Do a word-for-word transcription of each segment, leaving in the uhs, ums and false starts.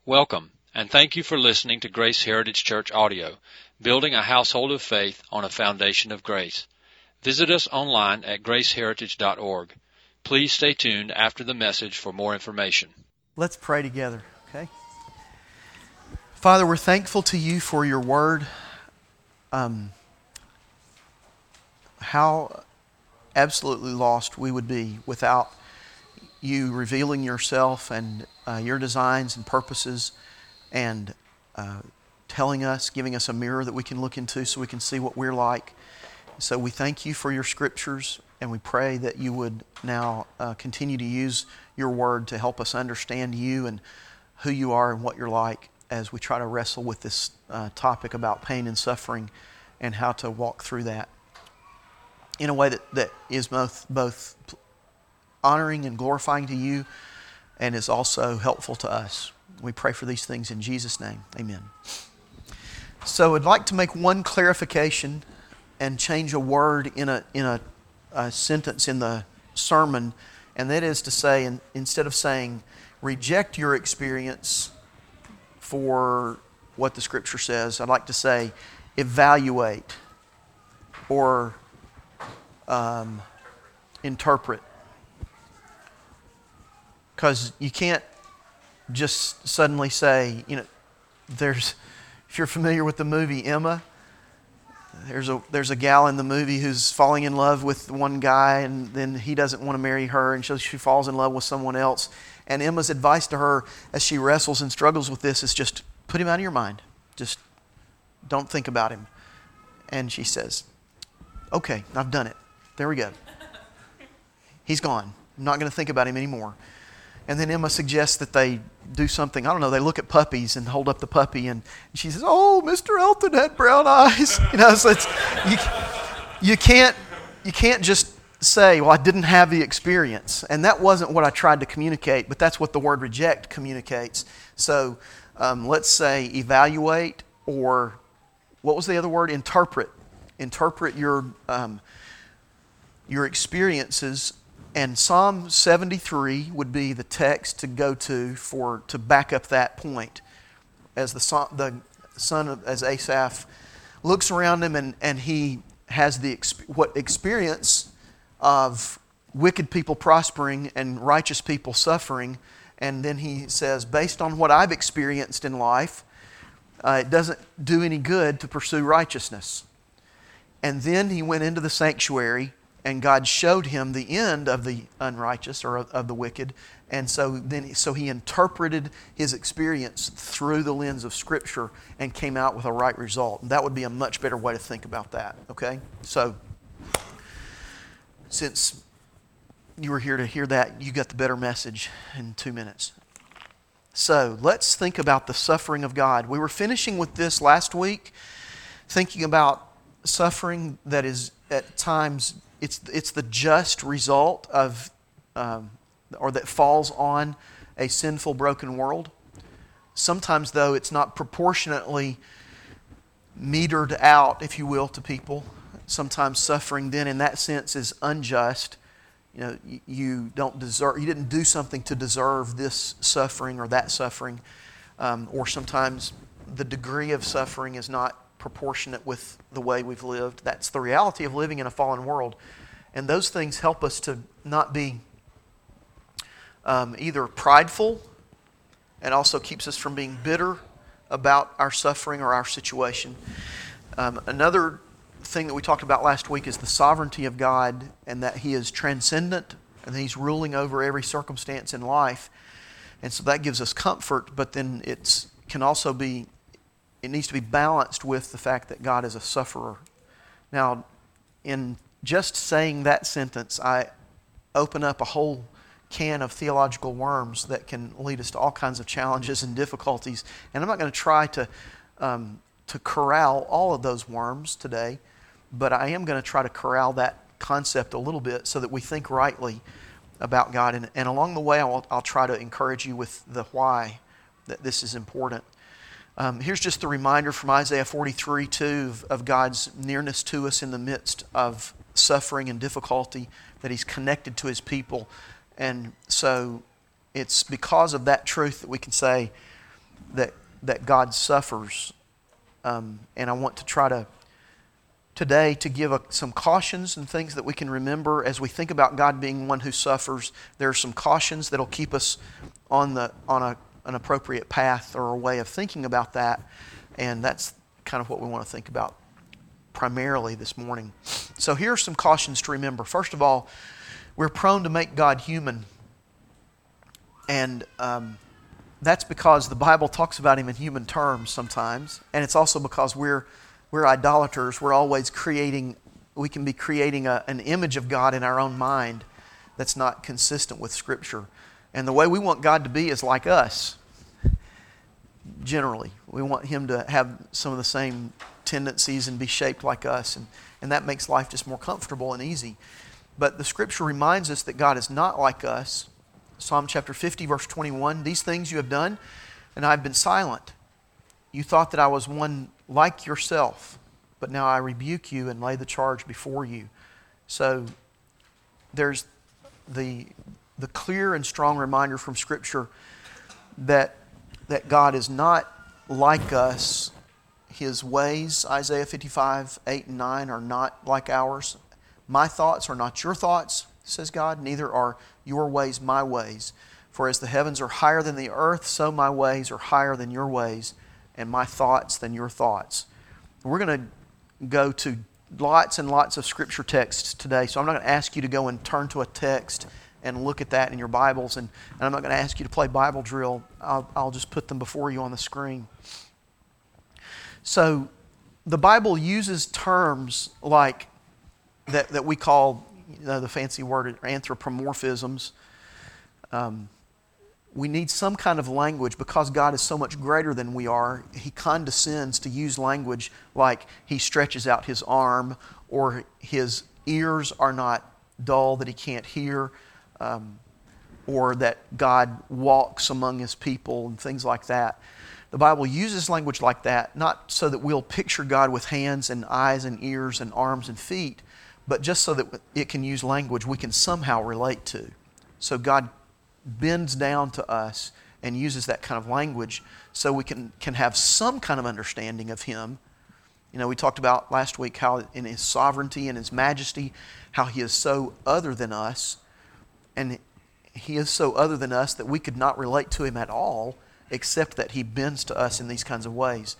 Welcome, and thank you for listening to Grace Heritage Church Audio, building a household of faith on a foundation of grace. Visit us online at grace heritage dot org. Please stay tuned after the message for more information. Let's pray together, okay? Father, we're thankful to you for your word. Um, how absolutely lost we would be without you revealing yourself and uh, your designs and purposes and uh, telling us, giving us a mirror that we can look into so we can see what we're like. So we thank you for your scriptures, and we pray that you would now uh, continue to use your word to help us understand you and who you are and what you're like as we try to wrestle with this uh, topic about pain and suffering and how to walk through that in a way that, that is both both honoring and glorifying to you and is also helpful to us. We pray for these things in Jesus' name. Amen. So I'd like to make one clarification and change a word in a in a, a sentence in the sermon, and that is to say, in, instead of saying reject your experience for what the Scripture says, I'd like to say evaluate or um, interpret. Because you can't just suddenly say, you know, there's, if you're familiar with the movie Emma, there's a there's a gal in the movie who's falling in love with one guy, and then he doesn't want to marry her, and so she falls in love with someone else. And Emma's advice to her as she wrestles and struggles with this is just put him out of your mind. Just don't think about him. And she says, okay, I've done it. There we go. He's gone. I'm not going to think about him anymore. And then Emma suggests that they do something. I don't know, they look at puppies and hold up the puppy, and she says, oh, Mister Elton had brown eyes. You know, so it's, you, you, can't, you can't just say, well, I didn't have the experience. And that wasn't what I tried to communicate, but that's what the word reject communicates. So um, let's say evaluate, or what was the other word? Interpret. Interpret your um, your experiences. And Psalm seventy-three would be the text to go to for to back up that point. As the son, the son of as Asaph looks around him and, and he has the what experience of wicked people prospering and righteous people suffering, and then he says, based on what I've experienced in life, uh, it doesn't do any good to pursue righteousness. And then he went into the sanctuary, and God showed him the end of the unrighteous or of the wicked. And so then so he interpreted his experience through the lens of Scripture and came out with a right result. And that would be a much better way to think about that, okay? So since you were here to hear that, you got the better message in two minutes. So let's think about the suffering of God. We were finishing with this last week, thinking about suffering that is at times It's it's the just result of, um, or that falls on a sinful, broken world. Sometimes, though, it's not proportionately metered out, if you will, to people. Sometimes suffering, then, in that sense, is unjust. You know, you, you don't deserve. You didn't do something to deserve this suffering or that suffering, um, or sometimes the degree of suffering is not proportionate with the way we've lived. That's the reality of living in a fallen world. And those things help us to not be um, either prideful, and also keeps us from being bitter about our suffering or our situation. Um, another thing that we talked about last week is the sovereignty of God, and that He is transcendent and He's ruling over every circumstance in life. And so that gives us comfort, but then it can also be It needs to be balanced with the fact that God is a sufferer. Now, in just saying that sentence, I open up a whole can of theological worms that can lead us to all kinds of challenges and difficulties. And I'm not going to try to um, to corral all of those worms today, but I am going to try to corral that concept a little bit so that we think rightly about God. And, and along the way, I'll, I'll try to encourage you with the why that this is important. Um, here's just the reminder from Isaiah forty-three two of, of God's nearness to us in the midst of suffering and difficulty, that He's connected to His people. And so it's because of that truth that we can say, that that God suffers. Um, and I want to try to, today, to give a, some cautions and things that we can remember as we think about God being one who suffers. There are some cautions that will keep us on the on a, an appropriate path or a way of thinking about that. And that's kind of what we want to think about primarily this morning. So here are some cautions to remember. First of all, we're prone to make God human. And um, that's because the Bible talks about Him in human terms sometimes. And it's also because we're we're idolaters. We're always creating, we can be creating a, an image of God in our own mind that's not consistent with Scripture. And the way we want God to be is like us, generally. We want Him to have some of the same tendencies and be shaped like us. And, and that makes life just more comfortable and easy. But the Scripture reminds us that God is not like us. Psalm chapter fifty, verse twenty-one, "These things you have done, and I've been silent. You thought that I was one like yourself, but now I rebuke you and lay the charge before you." So there's the, the clear and strong reminder from Scripture that, that God is not like us. His ways, Isaiah fifty-five, eight and nine, are not like ours. "My thoughts are not your thoughts," says God, "neither are your ways my ways. For as the heavens are higher than the earth, so my ways are higher than your ways, and my thoughts than your thoughts." We're going to go to lots and lots of Scripture texts today, so I'm not going to ask you to go and turn to a text and look at that in your Bibles, and, and I'm not going to ask you to play Bible drill. I'll, I'll just put them before you on the screen. So the Bible uses terms like that, that we call, you know, the fancy word anthropomorphisms. Um, we need some kind of language because God is so much greater than we are. He condescends to use language like He stretches out His arm, or His ears are not dull that He can't hear, um, or that God walks among His people and things like that. The Bible uses language like that, not so that we'll picture God with hands and eyes and ears and arms and feet, but just so that it can use language we can somehow relate to. So God bends down to us and uses that kind of language so we can, can have some kind of understanding of Him. You know, we talked about last week how in His sovereignty and His majesty, how He is so other than us. And He is so other than us that we could not relate to Him at all, except that He bends to us in these kinds of ways.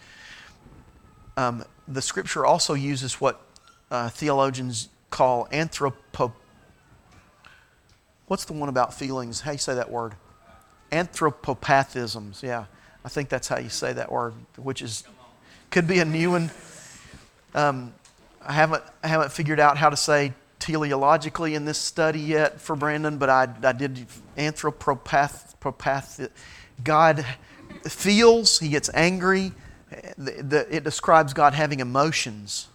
Um, the Scripture also uses what uh, theologians call anthropo... What's the one about feelings? How do you say that word? Anthropopathisms, yeah. I think that's how you say that word, which is could be a new one. Um, I haven't I haven't figured out how to say teleologically in this study yet for Brandon, but I, I did anthropopath. God feels, He gets angry. The, the, it describes God having emotions.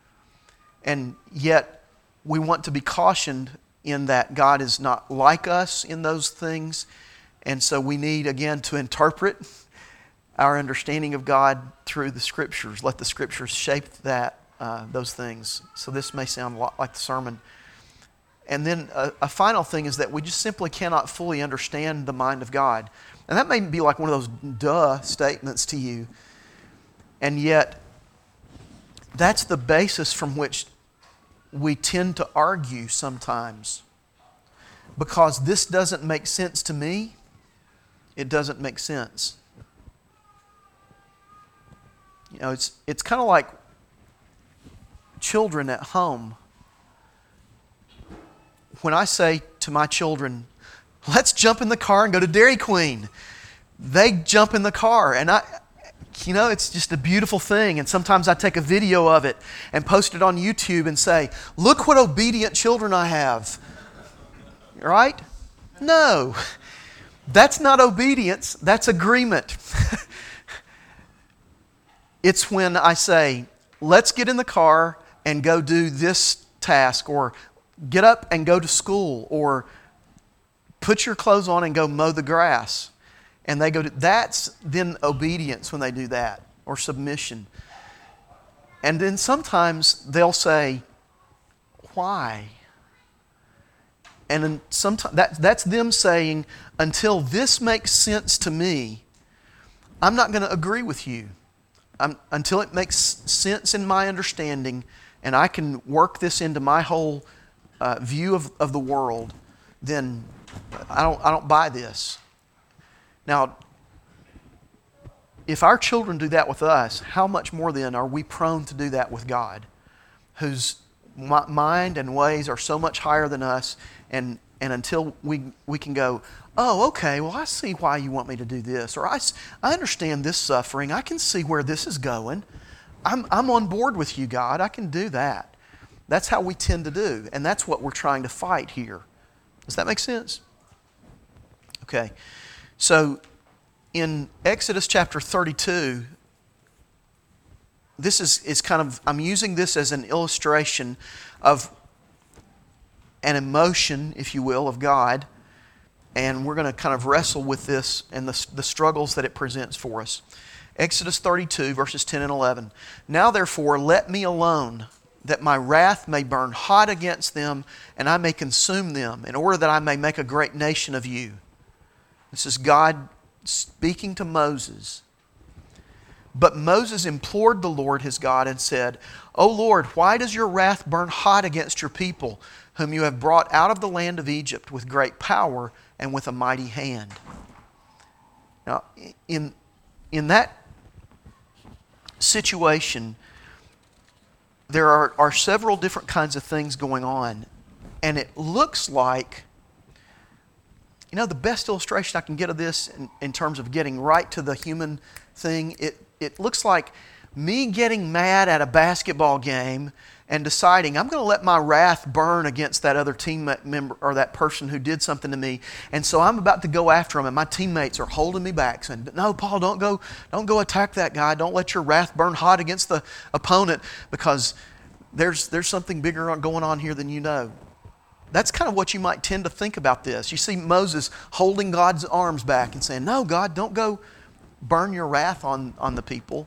And yet we want to be cautioned in that God is not like us in those things. And so we need, again, to interpret our understanding of God through the Scriptures. Let the Scriptures shape that, uh, those things. So this may sound a lot like the sermon. And then a, a final thing is that we just simply cannot fully understand the mind of God. And that may be like one of those duh statements to you. And yet, that's the basis from which we tend to argue sometimes. Because this doesn't make sense to me, it doesn't make sense. You know, it's it's kind of like children at home. When I say to my children, "Let's jump in the car and go to Dairy Queen," they jump in the car, and I, you know, it's just a beautiful thing. And sometimes I take a video of it and post it on YouTube and say, "Look what obedient children I have." Right? No. That's not obedience. That's agreement. It's when I say, "Let's get in the car and go do this task," or "Get up and go to school," or "Put your clothes on and go mow the grass." And they go to, that's then obedience when they do that, or submission. And then sometimes they'll say, "Why?" And then sometimes that, that's them saying, "Until this makes sense to me, I'm not going to agree with you. I'm, until it makes sense in my understanding and I can work this into my whole uh, view of, of the world, then I don't, I don't buy this. Now, if our children do that with us, how much more then are we prone to do that with God, whose mind and ways are so much higher than us, and, and until we, we can go, oh, okay, well, I see why you want me to do this, or I, I understand this suffering, I can see where this is going, I'm, I'm on board with you, God, I can do that. That's how we tend to do, and that's what we're trying to fight here. Does that make sense? Okay, so in Exodus chapter thirty-two, this is, is kind of, I'm using this as an illustration of an emotion, if you will, of God, and we're going to kind of wrestle with this and the, the struggles that it presents for us. Exodus thirty-two, verses ten and eleven. Now therefore, let me alone, that my wrath may burn hot against them, and I may consume them, in order that I may make a great nation of you. This is God speaking to Moses. But Moses implored the Lord his God and said, O Lord, why does your wrath burn hot against your people, whom you have brought out of the land of Egypt with great power and with a mighty hand? Now, in, in that situation, there are, are several different kinds of things going on. And it looks like, you know, the best illustration I can get of this in, in terms of getting right to the human thing, it, it looks like me getting mad at a basketball game and deciding I'm going to let my wrath burn against that other team member or that person who did something to me. And so I'm about to go after them, and my teammates are holding me back, saying, no, Paul, don't go, don't go attack that guy. Don't let your wrath burn hot against the opponent, because there's, there's something bigger going on here than you know. That's kind of what you might tend to think about this. You see Moses holding God's arms back and saying, no, God, don't go burn your wrath on, on the people.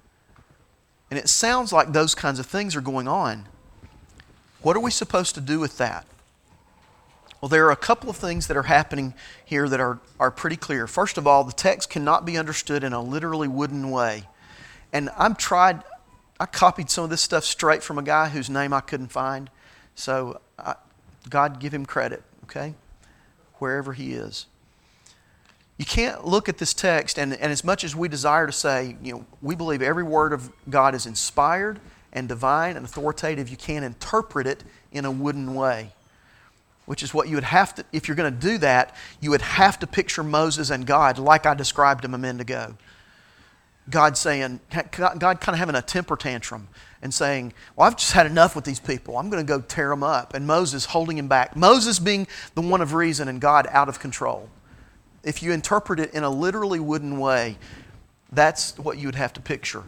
And it sounds like those kinds of things are going on. What are we supposed to do with that? Well, there are a couple of things that are happening here that are, are pretty clear. First of all, the text cannot be understood in a literally wooden way. And I've tried, I copied some of this stuff straight from a guy whose name I couldn't find. So I, God give him credit, okay? Wherever he is. You can't look at this text, and, and as much as we desire to say, you know, we believe every word of God is inspired and divine and authoritative, you can't interpret it in a wooden way. Which is what you would have to, if you're going to do that, you would have to picture Moses and God like I described him a minute ago. God saying, God kind of having a temper tantrum and saying, well, I've just had enough with these people. I'm going to go tear them up. And Moses holding him back. Moses being the one of reason and God out of control. If you interpret it in a literally wooden way, that's what you would have to picture.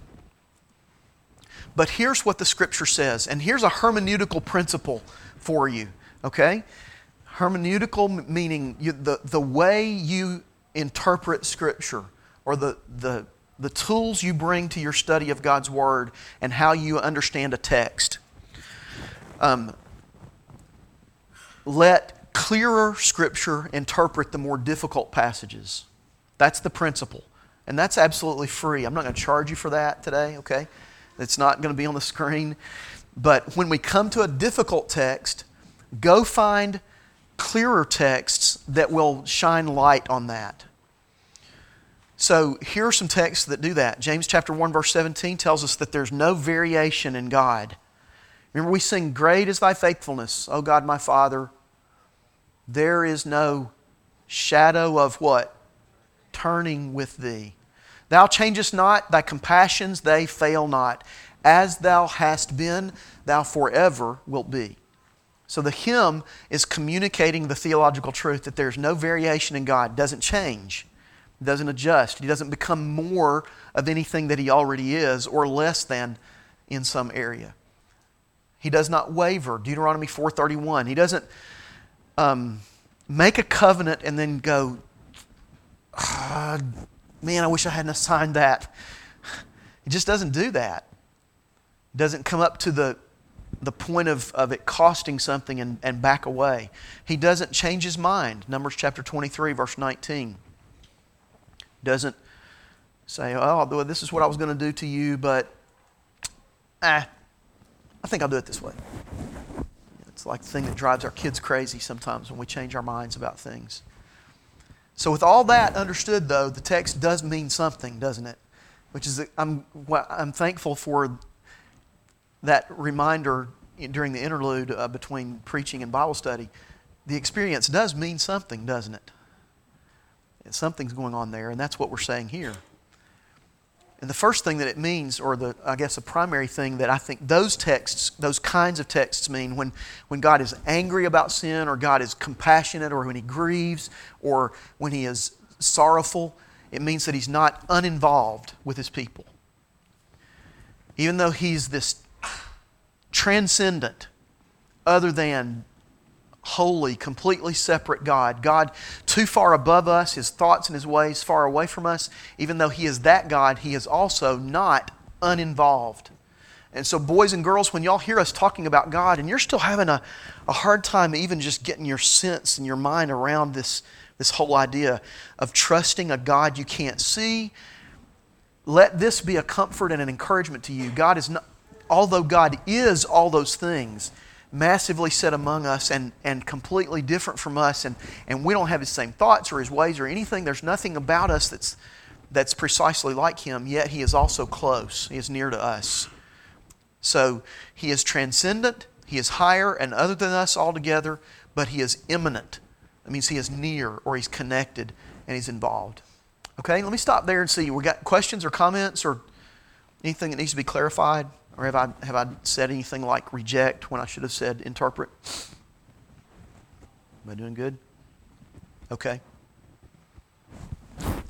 But here's what the Scripture says, and here's a hermeneutical principle for you, okay? Hermeneutical meaning you, the, the way you interpret Scripture, or the, the, the tools you bring to your study of God's Word and how you understand a text. Um, let clearer Scripture interpret the more difficult passages. That's the principle. And that's absolutely free. I'm not going to charge you for that today, okay? It's not going to be on the screen. But when we come to a difficult text, go find clearer texts that will shine light on that. So here are some texts that do that. James chapter one verse seventeen tells us that there's no variation in God. Remember we sing, great is thy faithfulness, O God my Father. There is no shadow of what? Turning with thee. Thou changest not, thy compassions, they fail not. As thou hast been, thou forever wilt be. So the hymn is communicating the theological truth that there's no variation in God. It doesn't change. It doesn't adjust. He doesn't become more of anything that He already is or less than in some area. He does not waver. Deuteronomy four thirty-one. He doesn't um, make a covenant and then go, oh, man, I wish I hadn't signed that. He just doesn't do that. He doesn't come up to the, the point of, of it costing something and, and back away. He doesn't change His mind. Numbers chapter twenty-three, verse nineteen. Doesn't say, oh, this is what I was going to do to you, but ah, I think I'll do it this way. It's like the thing that drives our kids crazy sometimes when we change our minds about things. So with all that understood, though, the text does mean something, doesn't it? Which is, I'm, I'm thankful for that reminder during the interlude uh, between preaching and Bible study. The experience does mean something, doesn't it? Something's going on there, and that's what we're saying here. And the first thing that it means, or the I guess the primary thing that I think those texts, those kinds of texts mean, when, when God is angry about sin, or God is compassionate, or when He grieves, or when He is sorrowful, it means that He's not uninvolved with His people. Even though He's this transcendent, other than holy, completely separate God. God too far above us, His thoughts and His ways far away from us. Even though He is that God, He is also not uninvolved. And so boys and girls, when y'all hear us talking about God and you're still having a, a hard time even just getting your sense and your mind around this, this whole idea of trusting a God you can't see, let this be a comfort and an encouragement to you. God is not, although God is all those things, massively set among us and, and completely different from us, and, and we don't have His same thoughts or His ways or anything. There's nothing about us that's, that's precisely like Him, yet He is also close. He is near to us. So He is transcendent, He is higher and other than us altogether, but He is immanent. That means He is near, or He's connected, and He's involved. Okay, let me stop there and see. We got questions or comments or anything that needs to be clarified? Or have I have I said anything like reject when I should have said interpret? Am I doing good? Okay. Are you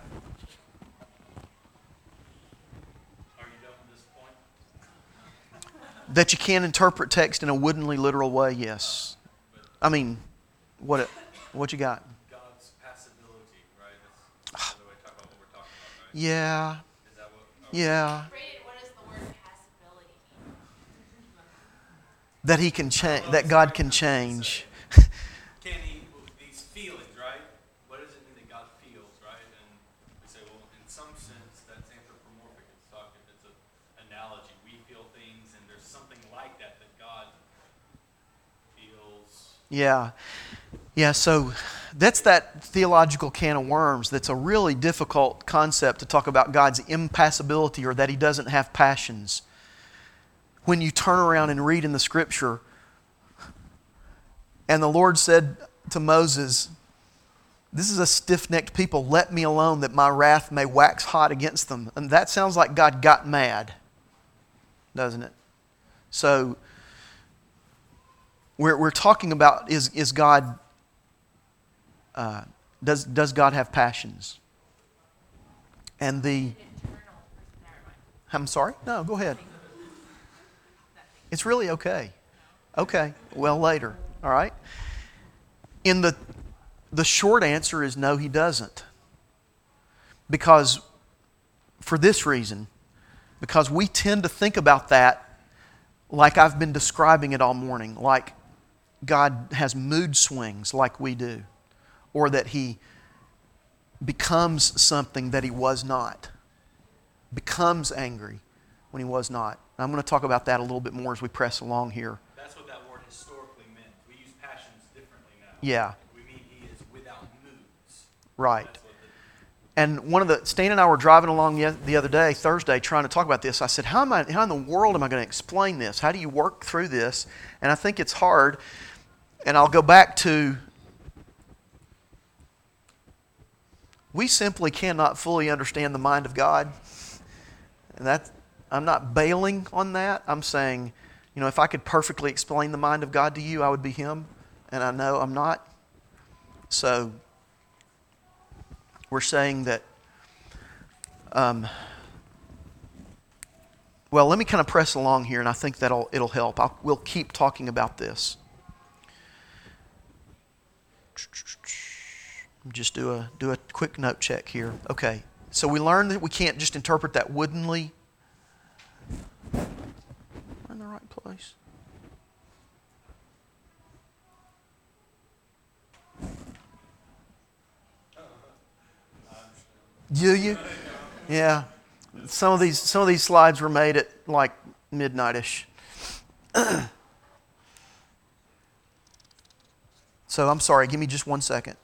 done at this point? That you can interpret text in a woodenly literal way, yes. I mean, what what you got? God's passibility, right? That's another way to talk about what we're talking about, right? Yeah. Is that what? Yeah. What does the word passibility mean? That He can change. That God can change. Can He, these feelings, right? What does it mean that God feels, right? And we say, well, in some sense, that's anthropomorphic. It's talking, it's an analogy. We feel things, and there's something like that that God feels. Yeah. Yeah, so that's that theological can of worms that's a really difficult concept to talk about God's impassibility, or that He doesn't have passions. When you turn around and read in the Scripture, and the Lord said to Moses, "This is a stiff-necked people, let me alone that my wrath may wax hot against them." And that sounds like God got mad, doesn't it? So we're, we're talking about, is, is God, uh, does, does God have passions? And the, I'm sorry? No, go ahead. It's really okay. Okay, well, later. All right? In the the short answer is no, He doesn't. Because, for this reason, because we tend to think about that like I've been describing it all morning, like God has mood swings like we do, or that He becomes something that He was not, becomes angry when He was not. I'm going to talk about that a little bit more as we press along here. That's what that word historically meant. We use passions differently now. Yeah. We mean He is without moods. Right. That's what the, And one of the, Stan and I were driving along the, the other day, Thursday, trying to talk about this. I said, how am I, how in the world am I going to explain this? How do you work through this? And I think it's hard. And I'll go back to, we simply cannot fully understand the mind of God. And that, I'm not bailing on that. I'm saying, you know, if I could perfectly explain the mind of God to you, I would be Him. And I know I'm not. So we're saying that, um, well, let me kind of press along here, and I think that'll it'll help. I'll, we'll keep talking about this. Just do a do a quick note check here. Okay, so we learned that we can't just interpret that woodenly. Am I in the right place? Do you? Yeah. Some of these some of these slides were made at like midnight-ish. So I'm sorry, give me just one second.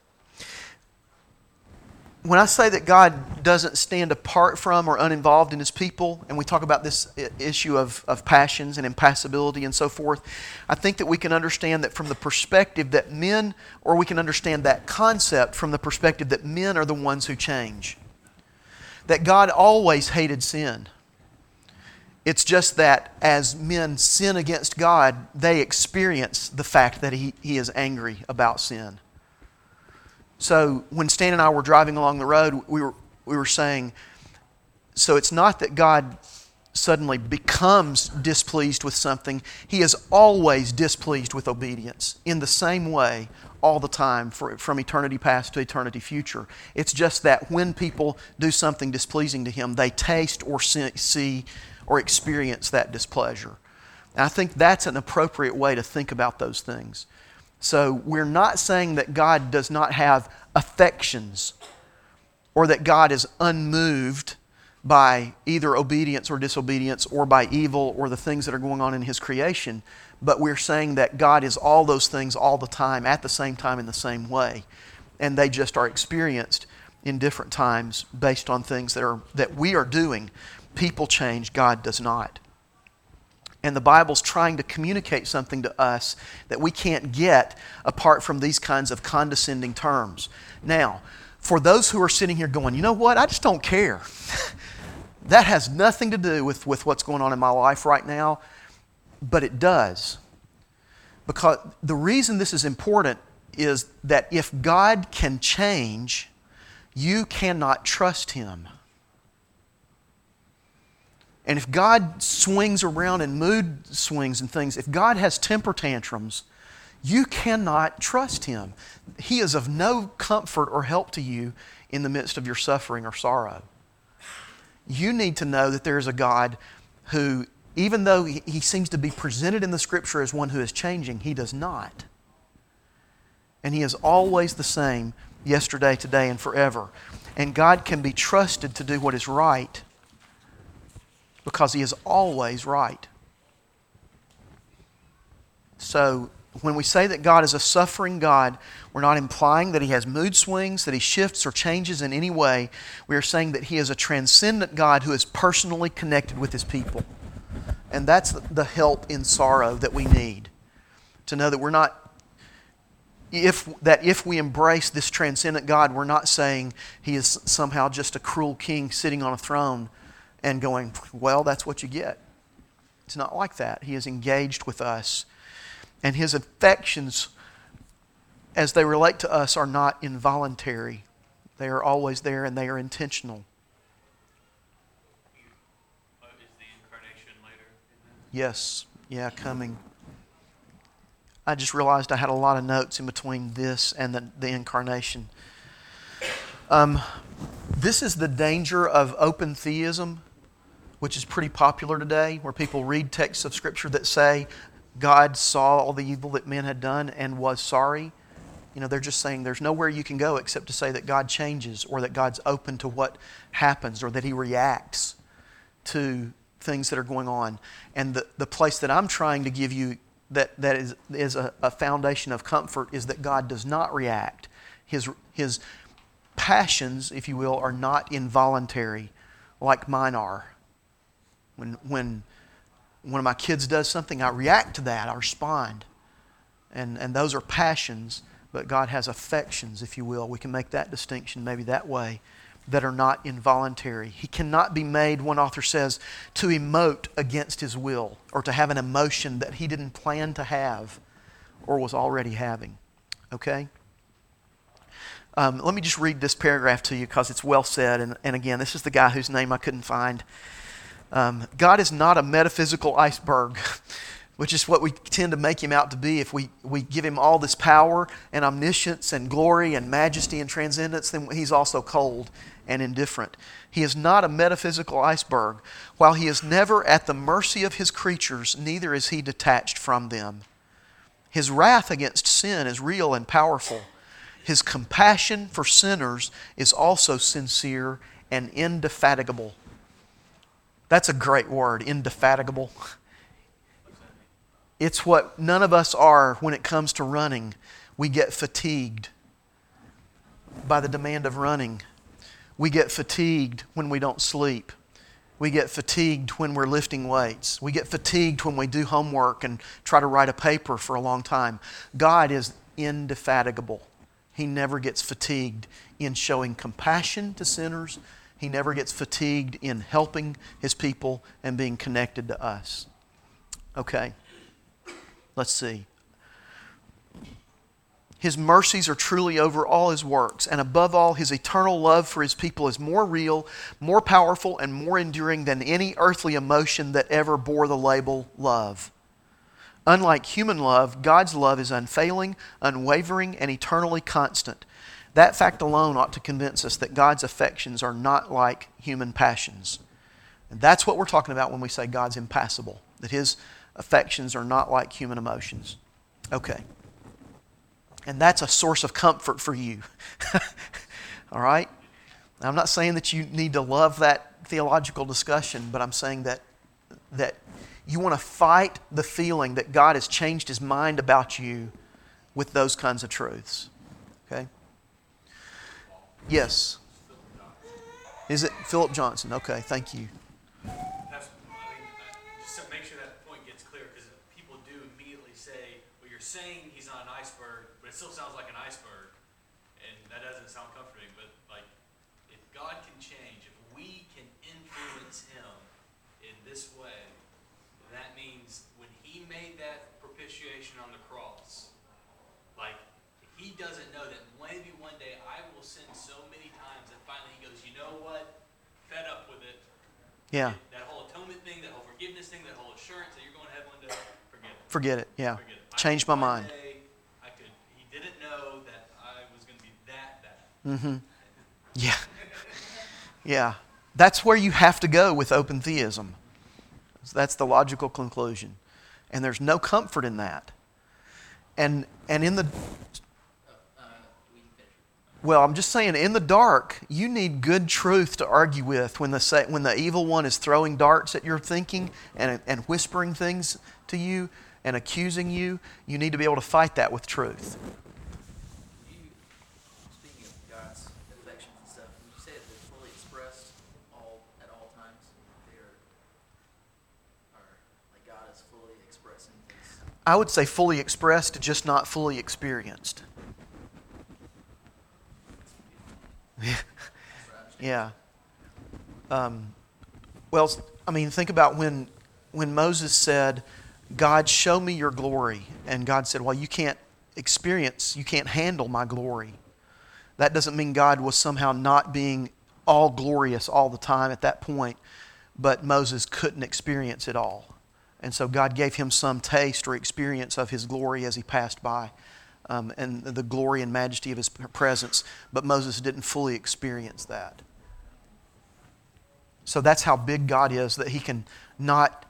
When I say that God doesn't stand apart from or uninvolved in His people, and we talk about this issue of, of passions and impassibility and so forth, I think that we can understand that from the perspective that men, or we can understand that concept from the perspective that men are the ones who change. That God always hated sin. It's just that as men sin against God, they experience the fact that He, he is angry about sin. So when Stan and I were driving along the road, we were we were saying, so it's not that God suddenly becomes displeased with something. He is always displeased with obedience in the same way all the time for, from eternity past to eternity future. It's just that when people do something displeasing to Him, they taste or see or experience that displeasure. And I think that's an appropriate way to think about those things. So we're not saying that God does not have affections or that God is unmoved by either obedience or disobedience or by evil or the things that are going on in His creation, but we're saying that God is all those things all the time, at the same time, in the same way. And they just are experienced in different times based on things that are that we are doing. People change, God does not. And the Bible's trying to communicate something to us that we can't get apart from these kinds of condescending terms. Now, for those who are sitting here going, you know what, I just don't care. That has nothing to do with, with what's going on in my life right now, but it does. Because the reason this is important is that if God can change, you cannot trust Him. And if God swings around in mood swings and things, if God has temper tantrums, you cannot trust Him. He is of no comfort or help to you in the midst of your suffering or sorrow. You need to know that there is a God who, even though He seems to be presented in the Scripture as one who is changing, He does not. And He is always the same, yesterday, today, and forever. And God can be trusted to do what is right because He is always right. So, when we say that God is a suffering God, we're not implying that He has mood swings, that He shifts or changes in any way. We are saying that He is a transcendent God who is personally connected with His people. And that's the help in sorrow that we need. To know that we're not, if that if we embrace this transcendent God, we're not saying He is somehow just a cruel king sitting on a throne and going, well, that's what you get. It's not like that. He is engaged with us. And His affections, as they relate to us, are not involuntary. They are always there and they are intentional. Is the incarnation later? Yes. Yeah, coming. I just realized I had a lot of notes in between this and the, the incarnation. Um, this is the danger of open theism, which is pretty popular today, where people read texts of Scripture that say God saw all the evil that men had done and was sorry. You know, they're just saying there's nowhere you can go except to say that God changes or that God's open to what happens or that He reacts to things that are going on. And the, the place that I'm trying to give you that, that is, is a, a foundation of comfort is that God does not react. His, his passions, if you will, are not involuntary like mine are. When, when one of my kids does something, I react to that, I respond. And, and those are passions, but God has affections, if you will. We can make that distinction maybe that way, that are not involuntary. He cannot be made, one author says, to emote against His will or to have an emotion that He didn't plan to have or was already having. Okay? Um, let me just read this paragraph to you because it's well said. And, and again, this is the guy whose name I couldn't find. Um, God is not a metaphysical iceberg, which is what we tend to make Him out to be. If we, we give Him all this power and omniscience and glory and majesty and transcendence, then He's also cold and indifferent. He is not a metaphysical iceberg. While He is never at the mercy of His creatures, neither is He detached from them. His wrath against sin is real and powerful. His compassion for sinners is also sincere and indefatigable. That's a great word, indefatigable. It's what none of us are when it comes to running. We get fatigued by the demand of running. We get fatigued when we don't sleep. We get fatigued when we're lifting weights. We get fatigued when we do homework and try to write a paper for a long time. God is indefatigable. He never gets fatigued in showing compassion to sinners. He never gets fatigued in helping His people and being connected to us. Okay, let's see. His mercies are truly over all His works, and above all, His eternal love for His people is more real, more powerful, and more enduring than any earthly emotion that ever bore the label love. Unlike human love, God's love is unfailing, unwavering, and eternally constant. That fact alone ought to convince us that God's affections are not like human passions. And that's what we're talking about when we say God's impassible, that His affections are not like human emotions. Okay. And that's a source of comfort for you. All right? I'm not saying that you need to love that theological discussion, but I'm saying that, that you want to fight the feeling that God has changed His mind about you with those kinds of truths. Okay? Yes. Is it Philip Johnson? Okay, thank you. That's, I mean, uh, just to make sure that point gets clear, because people do immediately say, well, you're saying he's not an iceberg, but it still sounds like an iceberg, and that doesn't sound comforting. But like, if God can change, if we can influence Him in this way, that means when He made that propitiation on the cross, like, He doesn't know that maybe one day I will sin so many times that finally He goes, you know what? Fed up with it. Yeah. That whole atonement thing, that whole forgiveness thing, that whole assurance that you're going to heaven one day, forget it. Forget it, yeah. Forget it. Change my mind. Day, I could, he didn't know that I was going to be that bad. Mm-hmm. Yeah. Yeah. That's where you have to go with open theism. That's the logical conclusion. And there's no comfort in that. And and in the... Well, I'm just saying, in the dark, you need good truth to argue with when the when the evil one is throwing darts at your thinking and, and whispering things to you and accusing you. You need to be able to fight that with truth. You, speaking of God's affections and stuff, would you say that they're fully expressed all at all times? They are, are like God is fully expressing things. I would say fully expressed, just not fully experienced. Yeah. Um, well, I mean, think about when when Moses said, God, show me your glory. And God said, well, you can't experience, you can't handle my glory. That doesn't mean God was somehow not being all glorious all the time at that point, but Moses couldn't experience it all. And so God gave him some taste or experience of His glory as he passed by. Um, and the glory and majesty of His presence, but Moses didn't fully experience that. So that's how big God is, that He can not...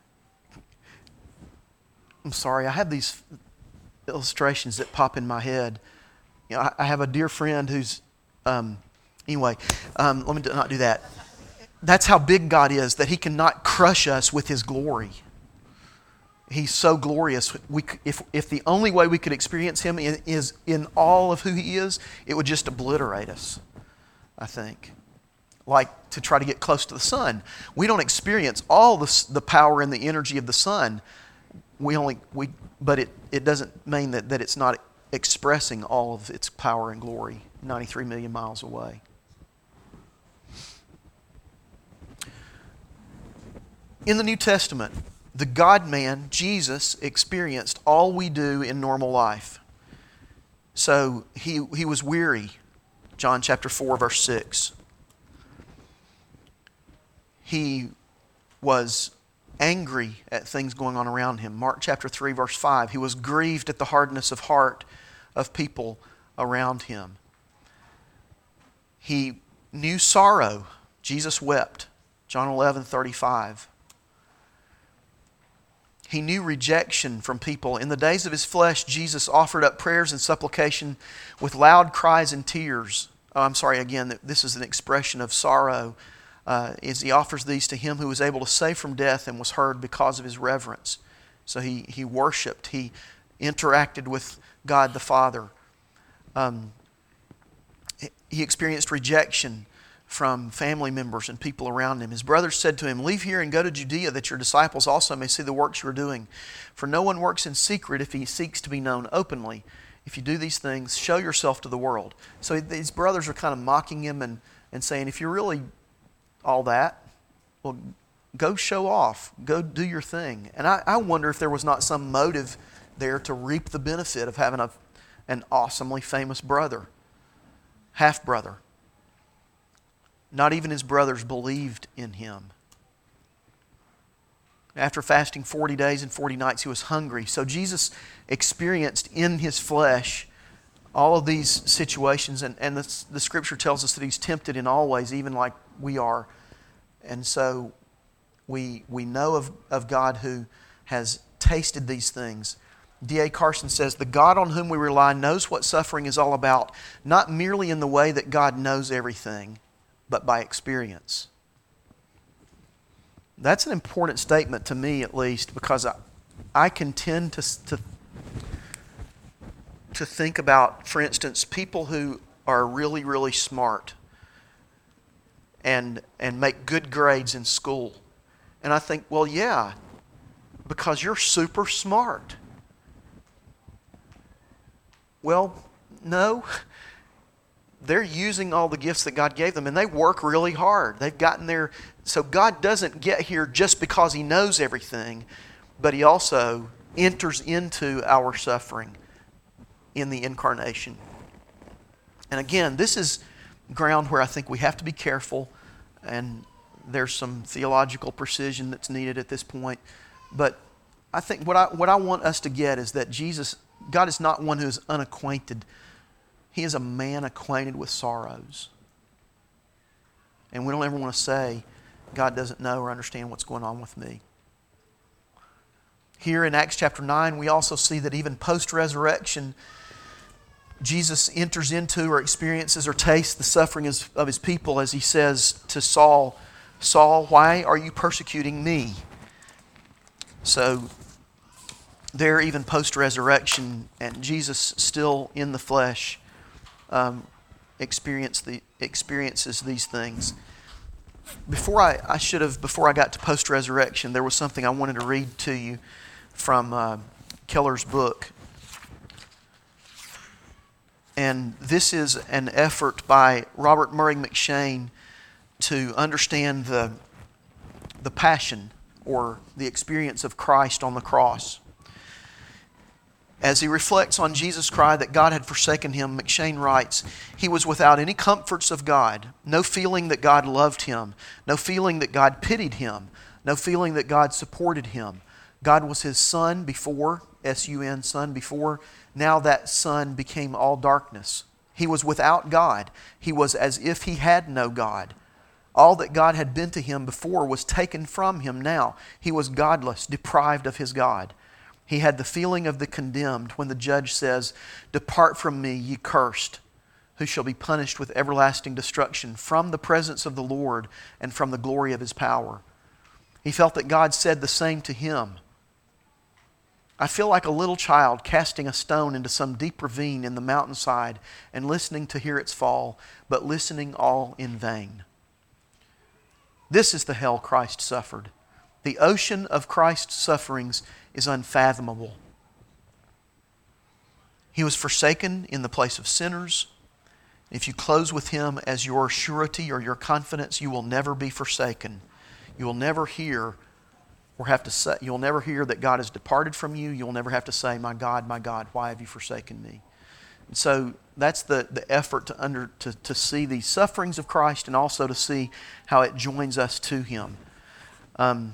I'm sorry, I have these illustrations that pop in my head. You know, I, I have a dear friend who's... Um, anyway, um, let me not do that. That's how big God is, that He cannot crush us with His glory. He's so glorious. We, if, if the only way we could experience Him in, is in all of who He is, it would just obliterate us, I think. Like to try to get close to the sun. We don't experience all the, the power and the energy of the sun. We only, we, but it, it doesn't mean that, that it's not expressing all of its power and glory ninety-three million miles away. In the New Testament, the God-man, Jesus, experienced all we do in normal life. So he, he was weary, John chapter four, verse six. He was angry at things going on around him. Mark chapter three, verse five. He was grieved at the hardness of heart of people around him. He knew sorrow. Jesus wept, John eleven, thirty-five. He knew rejection from people. In the days of His flesh, Jesus offered up prayers and supplication with loud cries and tears oh, I'm sorry, again, this is an expression of sorrow, uh, is he offers these to him who was able to save from death and was heard because of his reverence. So he, he worshiped, he interacted with God the Father. Um, he experienced rejection from family members and people around him. His brothers said to him, "Leave here and go to Judea, that your disciples also may see the works you are doing. For no one works in secret if he seeks to be known openly. If you do these things, show yourself to the world." So these brothers are kind of mocking him and, and saying, if you're really all that, well, go show off. Go do your thing. And I, I wonder if there was not some motive there to reap the benefit of having a, an awesomely famous brother, half-brother. Not even his brothers believed in him. After fasting forty days and forty nights, he was hungry. So Jesus experienced in his flesh all of these situations. And, and the, the Scripture tells us that he's tempted in all ways, even like we are. And so we, we know of, of God who has tasted these things. D A Carson says, "The God on whom we rely knows what suffering is all about, not merely in the way that God knows everything, but by experience." That's an important statement to me, at least, because I, I can tend to, to, to think about, for instance, people who are really, really smart and, and make good grades in school. And I think, well, yeah, because you're super smart. Well, no. They're using all the gifts that God gave them, and they work really hard. They've gotten there. So God doesn't get here just because He knows everything, but He also enters into our suffering in the incarnation. And again, this is ground where I think we have to be careful, and there's some theological precision that's needed at this point. But I think what I what I want us to get is that Jesus, God is not one who is unacquainted. He is a man acquainted with sorrows. And we don't ever want to say, God doesn't know or understand what's going on with me. Here in Acts chapter nine, we also see that even post-resurrection, Jesus enters into or experiences or tastes the suffering of His people as He says to Saul, "Saul, why are you persecuting me?" So there, even post-resurrection, and Jesus still in the flesh, Um, experience the experiences these things. Before I, I should have, before I got to post-resurrection, there was something I wanted to read to you from uh, Keller's book. And this is an effort by Robert Murray McCheyne to understand the, the passion or the experience of Christ on the cross. As he reflects on Jesus' cry that God had forsaken him, McCheyne writes, "He was without any comforts of God, no feeling that God loved him, no feeling that God pitied him, no feeling that God supported him. God was his sun before, S U N, sun before. Now that sun became all darkness. He was without God. He was as if he had no God. All that God had been to him before was taken from him now. He was godless, deprived of his God. He had the feeling of the condemned when the judge says, 'Depart from me, ye cursed, who shall be punished with everlasting destruction from the presence of the Lord and from the glory of His power.' He felt that God said the same to him. 'I feel like a little child casting a stone into some deep ravine in the mountainside and listening to hear its fall, but listening all in vain.' This is the hell Christ suffered. The ocean of Christ's sufferings is unfathomable. He was forsaken in the place of sinners. If you close with Him as your surety or your confidence, you will never be forsaken. You will never hear or have to say, you'll never hear that God has departed from you. You'll never have to say, 'My God, my God, why have you forsaken me?'" And so that's the, the effort to, under, to, to see the sufferings of Christ and also to see how it joins us to Him. Um,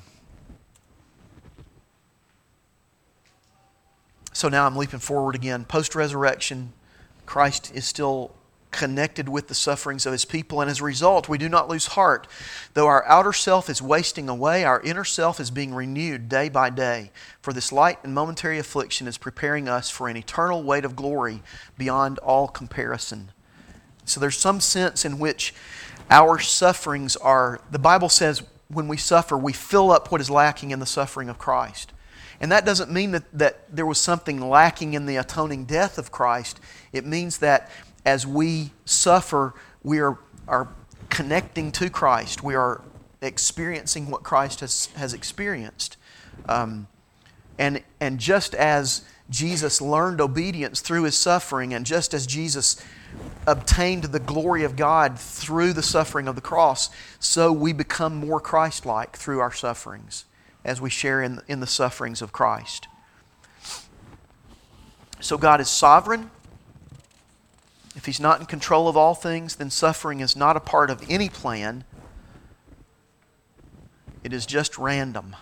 So now I'm leaping forward again. Post-resurrection, Christ is still connected with the sufferings of His people, and as a result, we do not lose heart. Though our outer self is wasting away, our inner self is being renewed day by day. For this light and momentary affliction is preparing us for an eternal weight of glory beyond all comparison. So there's some sense in which our sufferings are, the Bible says when we suffer, we fill up what is lacking in the suffering of Christ. And that doesn't mean that, that there was something lacking in the atoning death of Christ. It means that as we suffer, we are, are connecting to Christ. We are experiencing what Christ has, has experienced. Um, and, and just as Jesus learned obedience through His suffering, and just as Jesus obtained the glory of God through the suffering of the cross, so we become more Christ-like through our sufferings as we share in, in the sufferings of Christ. So God is sovereign. If He's not in control of all things, then suffering is not a part of any plan. It is just random.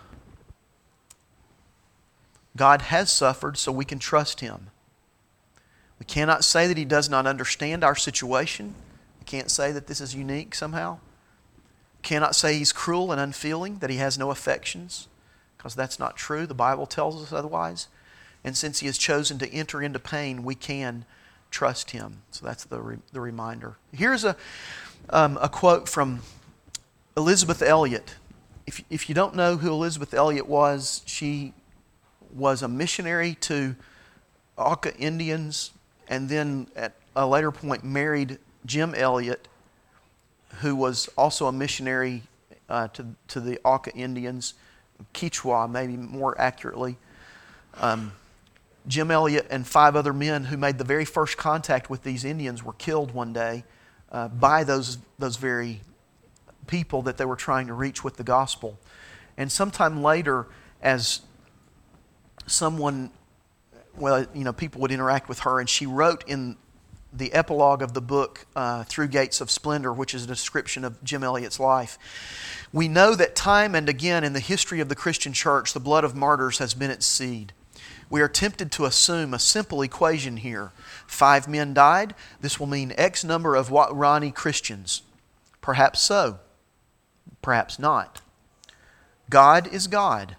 God has suffered, so we can trust Him. We cannot say that He does not understand our situation. We can't say that this is unique somehow. We cannot say He's cruel and unfeeling, that He has no affections, because that's not true. The Bible tells us otherwise. And since He has chosen to enter into pain, we can trust Him. So that's the, re- the reminder. Here's a, um, a quote from Elizabeth Elliot. If, if you don't know who Elizabeth Elliot was, she was a missionary to Auca Indians, and then at a later point married Jim Elliot, who was also a missionary uh, to, to the Auca Indians, Quechua maybe more accurately. Um, Jim Elliot and five other men who made the very first contact with these Indians were killed one day uh, by those, those very people that they were trying to reach with the gospel. And sometime later, as someone, well, you know, people would interact with her, and she wrote in the epilogue of the book, uh, Through Gates of Splendor, which is a description of Jim Elliot's life. We know that time and again in the history of the Christian church, the blood of martyrs has been its seed. We are tempted to assume a simple equation here. Five men died. This will mean X number of Waorani Christians. Perhaps so. Perhaps not. God is God.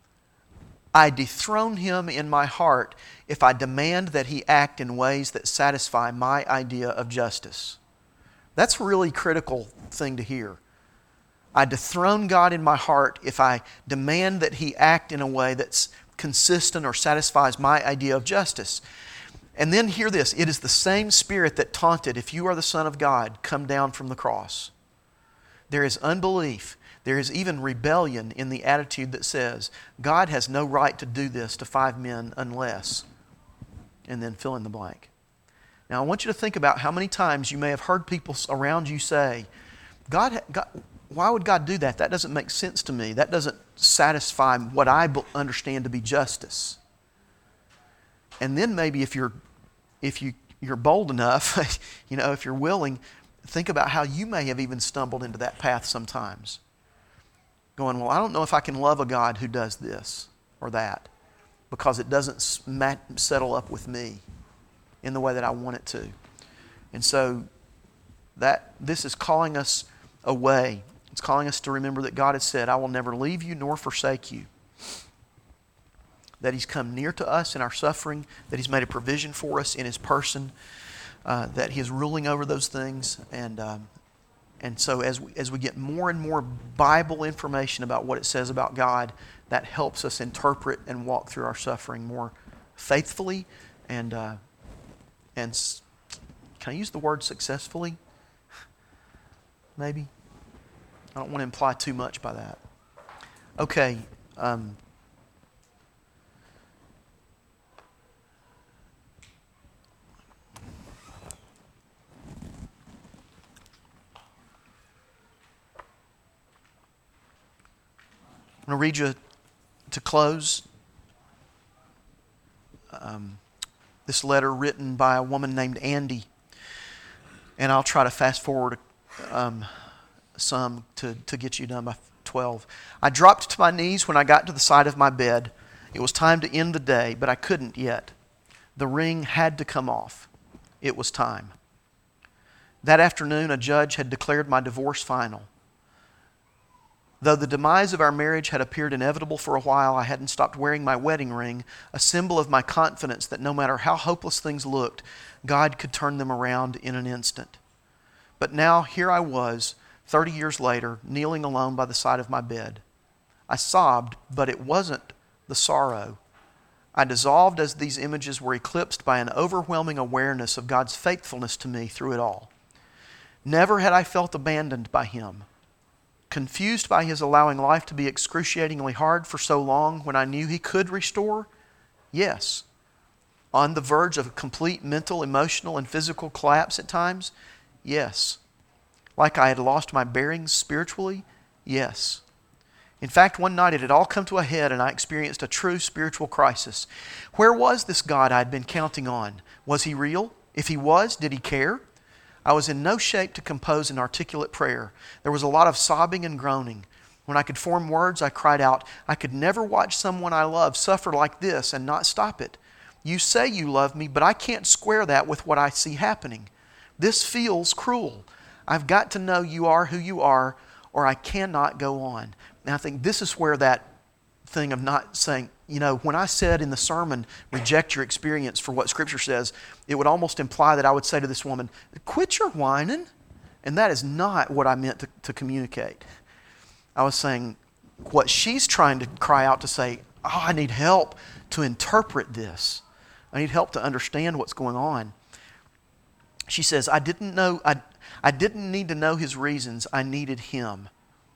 I dethrone Him in my heart if I demand that He act in ways that satisfy my idea of justice. That's a really critical thing to hear. I dethrone God in my heart if I demand that He act in a way that's consistent or satisfies my idea of justice. And then hear this, it is the same Spirit that taunted, if you are the Son of God, come down from the cross. There is unbelief. There is even rebellion in the attitude that says, God has no right to do this to five men unless, and then fill in the blank. Now I want you to think about how many times you may have heard people around you say, God, God why would God do that? That doesn't make sense to me. That doesn't satisfy what I understand to be justice. And then maybe if you're, if you, you're bold enough, you know, if you're willing, think about how you may have even stumbled into that path sometimes. Going, well, I don't know if I can love a God who does this or that because it doesn't settle up with me in the way that I want it to. And so that this is calling us away. It's calling us to remember that God has said, I will never leave you nor forsake you. That He's come near to us in our suffering, that He's made a provision for us in His person, uh, that He is ruling over those things. And um, and so as we, as we get more and more Bible information about what it says about God, that helps us interpret and walk through our suffering more faithfully and, uh, and can I use the word successfully? Maybe? I don't want to imply too much by that. Okay. Um, I'm going to read you to close um, this letter written by a woman named Andy. And I'll try to fast forward um, some to, to get you done by twelve. I dropped to my knees when I got to the side of my bed. It was time to end the day, but I couldn't yet. The ring had to come off. It was time. That afternoon, a judge had declared my divorce final. Though the demise of our marriage had appeared inevitable for a while, I hadn't stopped wearing my wedding ring, a symbol of my confidence that no matter how hopeless things looked, God could turn them around in an instant. But now here I was, thirty years later, kneeling alone by the side of my bed. I sobbed, but it wasn't the sorrow. I dissolved as these images were eclipsed by an overwhelming awareness of God's faithfulness to me through it all. Never had I felt abandoned by Him. Confused by His allowing life to be excruciatingly hard for so long when I knew He could restore? Yes. On the verge of complete mental, emotional, and physical collapse at times? Yes. Like I had lost my bearings spiritually? Yes. In fact, one night it had all come to a head and I experienced a true spiritual crisis. Where was this God I had been counting on? Was He real? If He was, did He care? I was in no shape to compose an articulate prayer. There was a lot of sobbing and groaning. When I could form words, I cried out, I could never watch someone I love suffer like this and not stop it. You say you love me, but I can't square that with what I see happening. This feels cruel. I've got to know you are who you are, or I cannot go on. And I think this is where that thing of not saying, you know, when I said in the sermon, reject your experience for what Scripture says, it would almost imply that I would say to this woman, quit your whining. And that is not what I meant to, to communicate. I was saying what she's trying to cry out to say, oh, I need help to interpret this. I need help to understand what's going on. She says, I didn't know, I, I didn't need to know His reasons. I needed Him.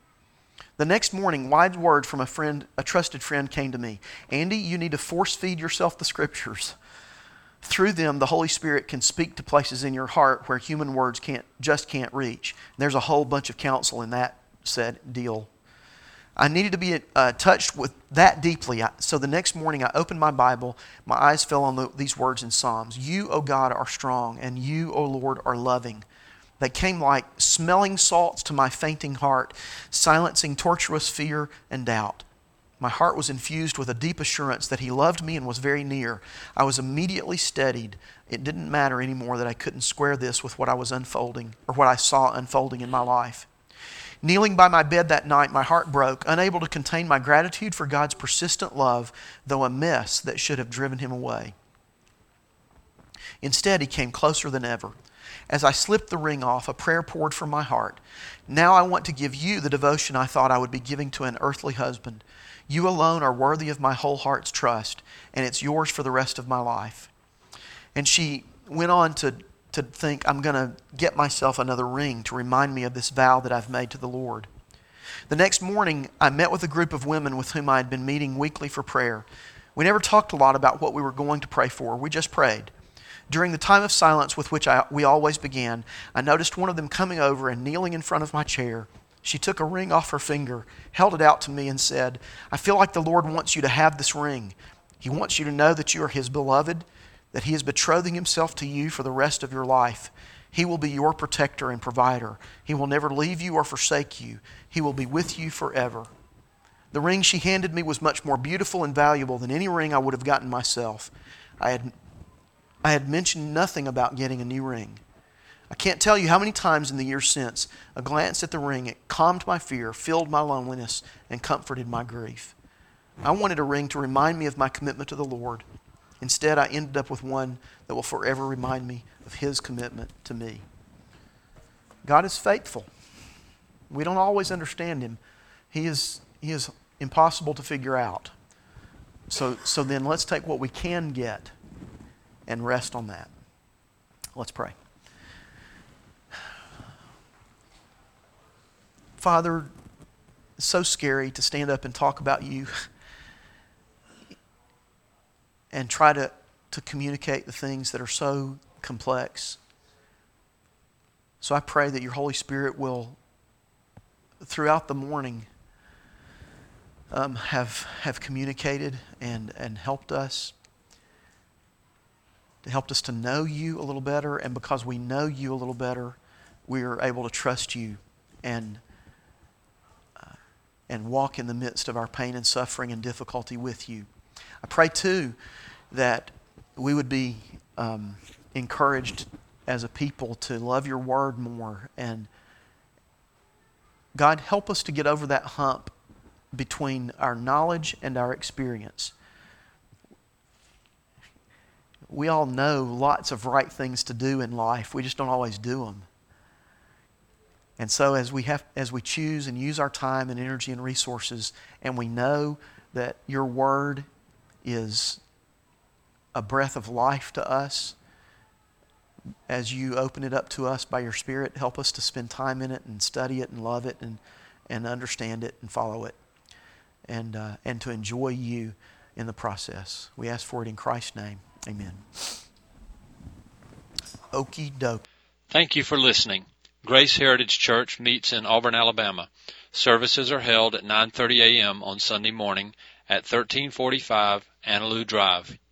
The next morning, wise word from a friend, a trusted friend came to me. Andy, you need to force feed yourself the Scriptures. Through them, the Holy Spirit can speak to places in your heart where human words can't just can't reach. There's a whole bunch of counsel in that said deal. I needed to be uh, touched with that deeply. I, so the next morning, I opened my Bible. My eyes fell on the, these words in Psalms. You, O God, are strong, and you, O Lord, are loving. They came like smelling salts to my fainting heart, silencing tortuous fear and doubt. My heart was infused with a deep assurance that He loved me and was very near. I was immediately steadied. It didn't matter anymore that I couldn't square this with what I was unfolding, or what I saw unfolding in my life. Kneeling by my bed that night, my heart broke, unable to contain my gratitude for God's persistent love, though a mess that should have driven Him away. Instead, He came closer than ever. As I slipped the ring off, a prayer poured from my heart. Now I want to give you the devotion I thought I would be giving to an earthly husband. You alone are worthy of my whole heart's trust, and it's yours for the rest of my life. And she went on to, to think, I'm going to get myself another ring to remind me of this vow that I've made to the Lord. The next morning, I met with a group of women with whom I had been meeting weekly for prayer. We never talked a lot about what we were going to pray for. We just prayed. During the time of silence with which I, we always began, I noticed one of them coming over and kneeling in front of my chair. She took a ring off her finger, held it out to me, and said, I feel like the Lord wants you to have this ring. He wants you to know that you are His beloved, that He is betrothing Himself to you for the rest of your life. He will be your protector and provider. He will never leave you or forsake you. He will be with you forever. The ring she handed me was much more beautiful and valuable than any ring I would have gotten myself. I had I had mentioned nothing about getting a new ring. I can't tell you how many times in the years since, a glance at the ring, it calmed my fear, filled my loneliness, and comforted my grief. I wanted a ring to remind me of my commitment to the Lord. Instead, I ended up with one that will forever remind me of His commitment to me. God is faithful. We don't always understand Him. He is, he is impossible to figure out. So, so then let's take what we can get and rest on that. Let's pray. Father, it's so scary to stand up and talk about you and try to, to communicate the things that are so complex. So I pray that your Holy Spirit will, throughout the morning, um, have, have communicated and, and helped us. It helped us to know you a little better, and because we know you a little better, we are able to trust you and uh, and walk in the midst of our pain and suffering and difficulty with you. I pray too that we would be um, encouraged as a people to love your word more, and God, help us to get over that hump between our knowledge and our experience. We all know lots of right things to do in life. We just don't always do them. And so as we have, as we choose and use our time and energy and resources, and we know that your word is a breath of life to us, as you open it up to us by your Spirit, help us to spend time in it and study it and love it and, and understand it and follow it, and uh, and to enjoy you in the process. We ask for it in Christ's name. Amen. Okie doke. Thank you for listening. Grace Heritage Church meets in Auburn, Alabama. Services are held at nine thirty a.m. on Sunday morning at thirteen forty-five Annaloo Drive,